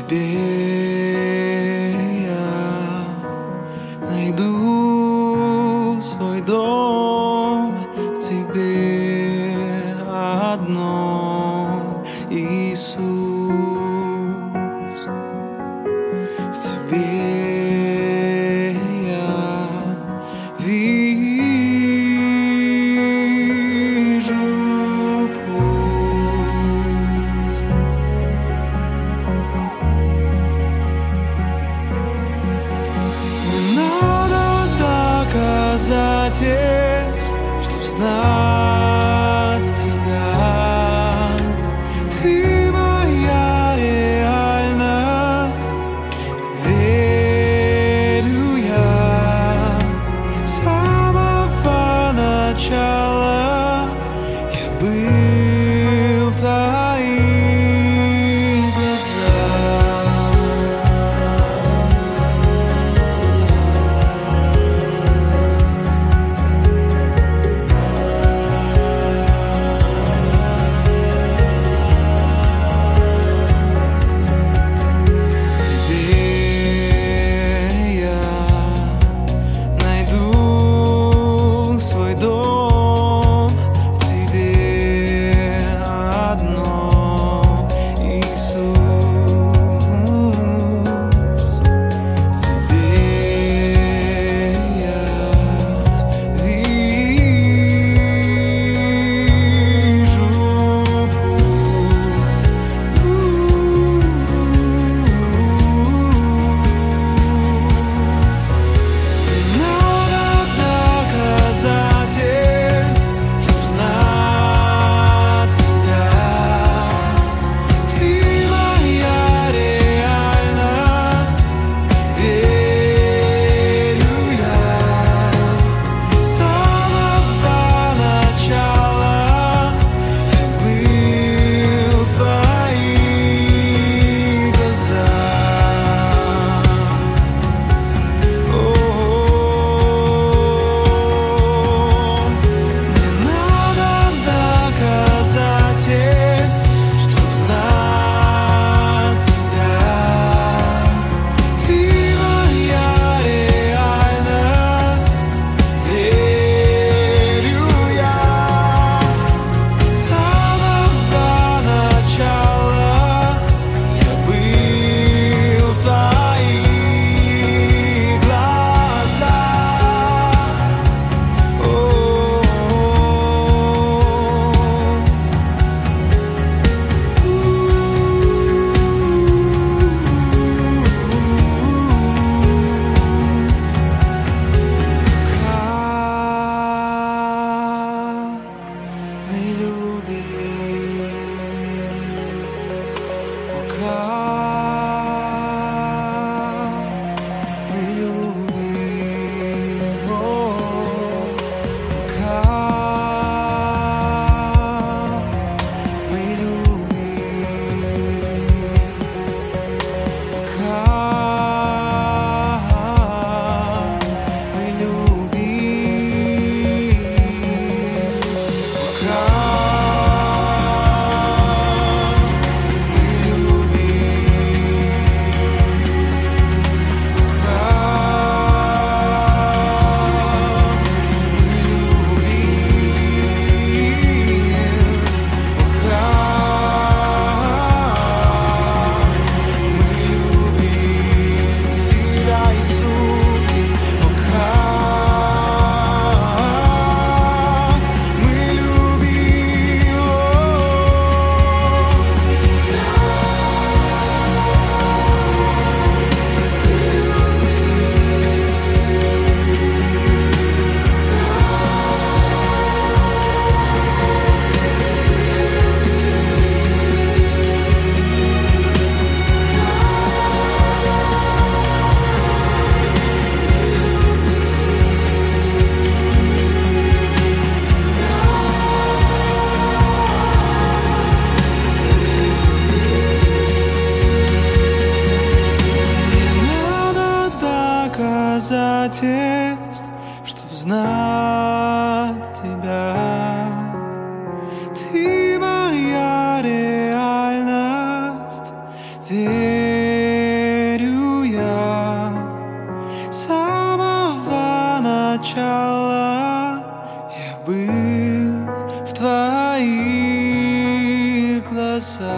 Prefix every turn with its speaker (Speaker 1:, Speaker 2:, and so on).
Speaker 1: тебе я найду свой дом, в тебе одном, Иисус. В тебе я вижу путь. Не надо доказательств, чтоб знать тебя. Ты моя реальность, верю я. С самого начала я был в твоих глазах. В тебе я найду свой дом, в тебе одном, Иисус. В тебе я вижу путь. Не надо доказательств, чтоб знать тебя. Ты моя реальность, верю я. С самого начала я был в твоих глазах. Не надо доказательств, чтоб знать тебя. Ты моя реальность, верю я. С самого начала я был в твоих глазах. Как мы любим, как мы любим, как мы любим, как мы доказательств, чтоб знать тебя. Ты моя реальность, верю прикасаться.